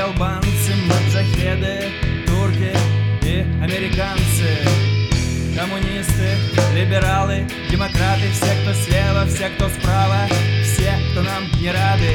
албанцы, маджахеды, турки и американцы, коммунисты, либералы, демократы, все, кто слева, все, кто справа, все, кто нам не рады.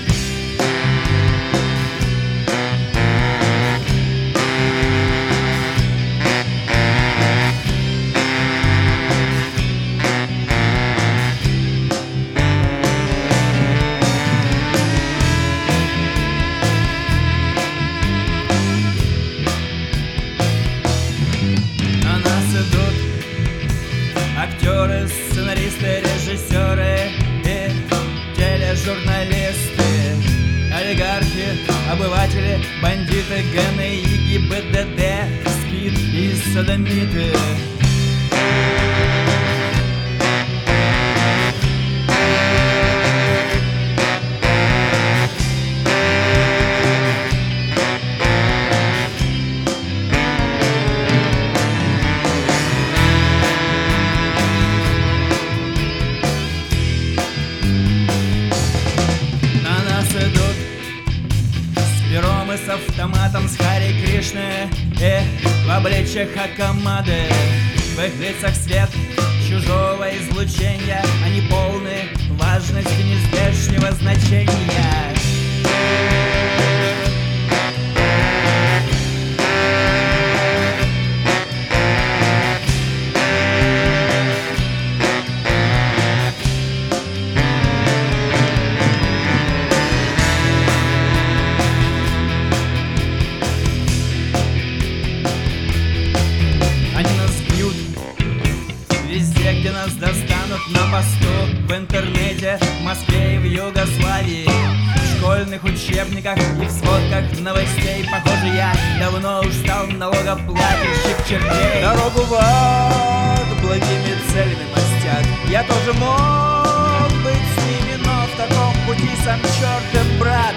Актеры, сценаристы, режиссеры и тележурналисты, олигархи, обыватели, бандиты, ГНИ, ГИБДД, СПИД и содомиты. С автоматом, с Хари Кришны и в обличьях Акамады. В их лицах свет чужого излучения, они полны важности нездешнего значения. Где нас достанут на посту, в интернете, в Москве и в Югославии, в школьных учебниках и в сводках новостей. Похоже, я давно уж стал налогоплательщик чертей. Дорогу в ад благими целями мостят. Я тоже мог быть с ними, но в таком пути сам черт и брат.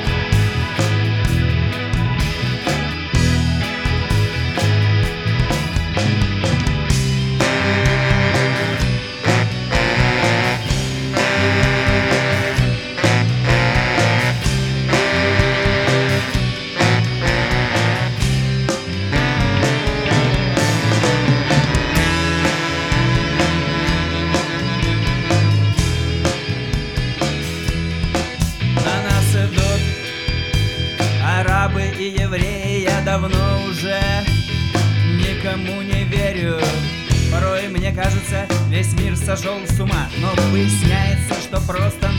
Арабы и евреи, я давно уже никому не верю. Порой мне кажется, весь мир сошел с ума, но выясняется, что просто